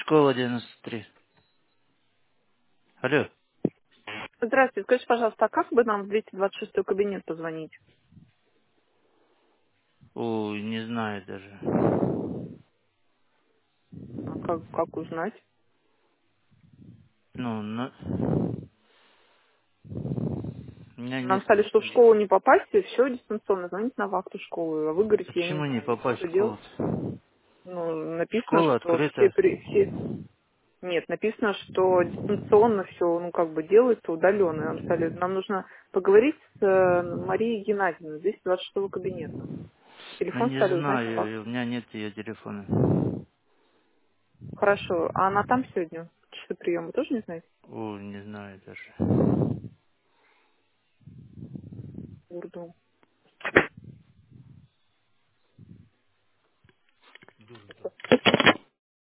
Школа 93. Алло. Здравствуйте, скажите, пожалуйста, а как бы нам в 226 кабинет позвонить? Ой, не знаю даже. А как узнать? Ну, у меня Нам нет сказали, что в школу телефона. не попасть, и все дистанционно, звоните на вахту школы. А вы говорите, я не Почему не знаю, попасть что в делать. школу? Ну, написано, Школа что все, открыта. все... Нет, написано, что дистанционно все, ну, как бы делается удаленно. Нам сказали, нам нужно поговорить с Марией Геннадьевной, 226 кабинета. Ну, Телефон не стали узнать как. знаю, у меня нет ее телефона. Хорошо, а она там сегодня? Часы приема тоже не знаете? Ой, не знаю даже. Урду.